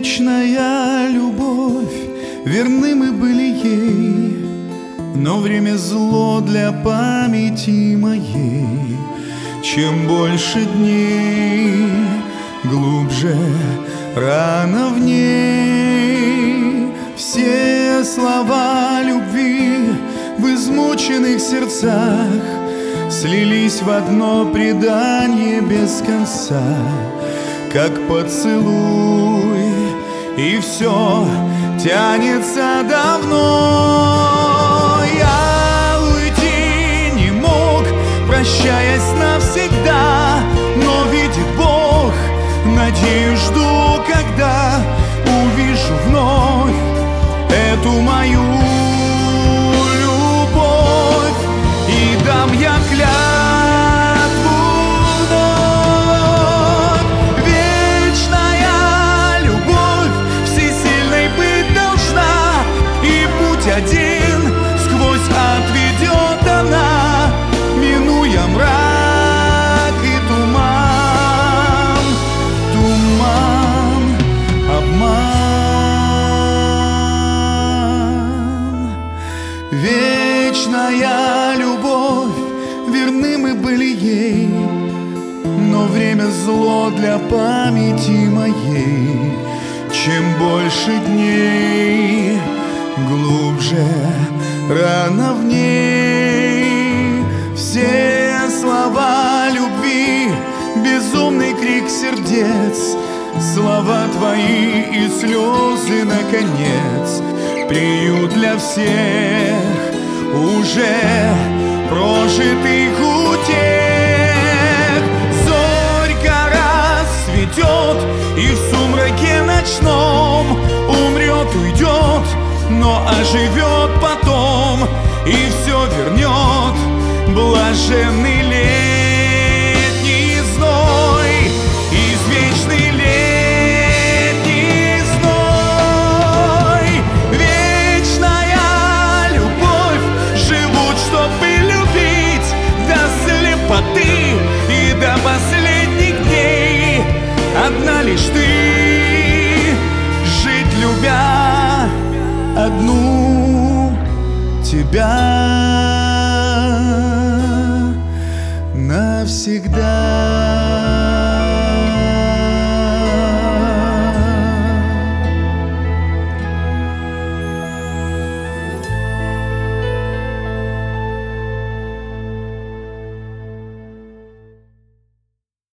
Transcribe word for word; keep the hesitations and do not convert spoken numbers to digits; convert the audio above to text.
Вечная любовь, верны мы были ей, но время зло для памяти моей. Чем больше дней, глубже рана в ней. Все слова любви в измученных сердцах слились в одно предание без конца, как поцелуй, и все тянется давно. Я уйти не мог, прощаясь навсегда, но видит Бог, надеюсь, жду, когда увижу вновь эту мою любовь, и дам я клятву вновь. Вечная любовь всесильной быть должна, и путь один сквозь отведет она, минуя мрак и туман, туман, обман. Вечная любовь, верны мы были ей, но время зло для памяти моей. Чем больше дней, глубже рана в ней. Все слова любви, безумный крик сердец, слова твои и слезы, наконец, приют для всех уже прожитых утех. Зорька расцветет, и в сумраке ночном умрет, уйдет, но оживет потом, и все вернет блаженный летний зной, извечный летний зной. Вечная любовь, живут, чтобы любить до слепоты и до последних дней. Одна лишь ты, жить любя одну тебя навсегда.